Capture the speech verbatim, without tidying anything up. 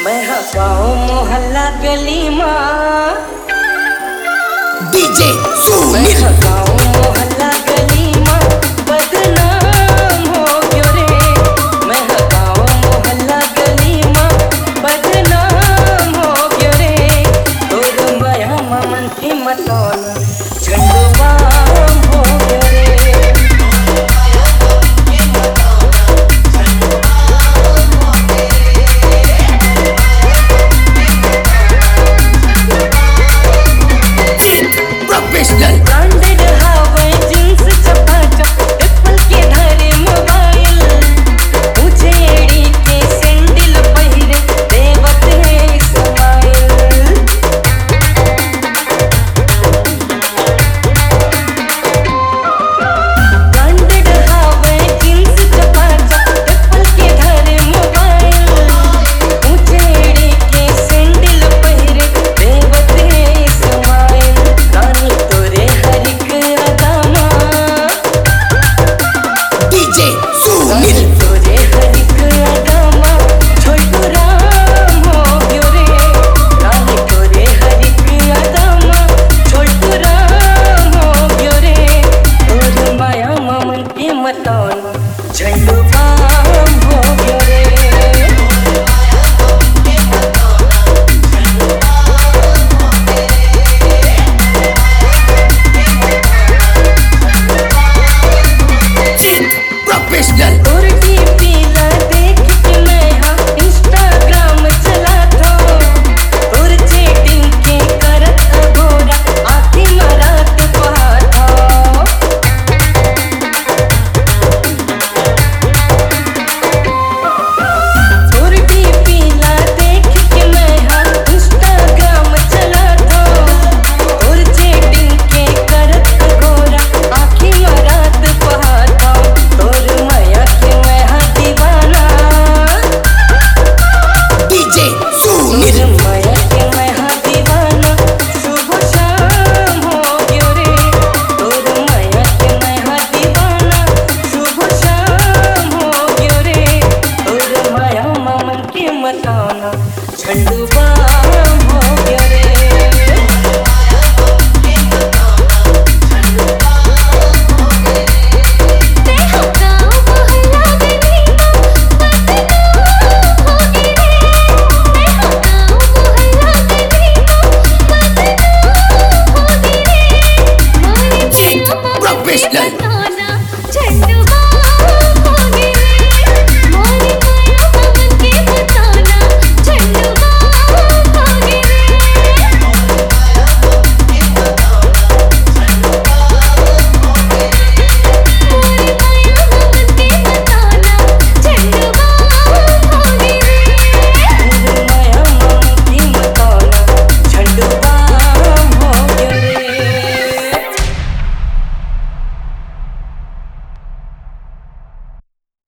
मैं गाँव मोहल्ला गली माँ डीजे सुनील गाँव मोहल्ला गली माँ बदनाम हो गयो रे। मैं गाँव मोहल्ला गली माँ बदनाम हो गयो रे। तोर माया मन की मतौन झंडुबाम हो गयो रे। ब्रांडेड हावे जींस चपाचप एप्पल के धारे मोबाइल ऊंचे एड़ी के सैंडल पहिरे देवत है स्माइल। ब्रांडेड हावे जींस चपाचप एप्पल के धारे मोबाइल ऊंचे एड़ी के सैंडल पहिरे देवत है स्माइल। रानी तोरे हरिक अदामा डीजे सुनील तोरे हरिक अदामा छोटू राम हो गयो रे। रानी तोरे हरिक अदामा छोटू राम हो गयो रे। तोर माया मन के मतौन झंडू बाम हो गयो रे। प्रोफेशनल तोर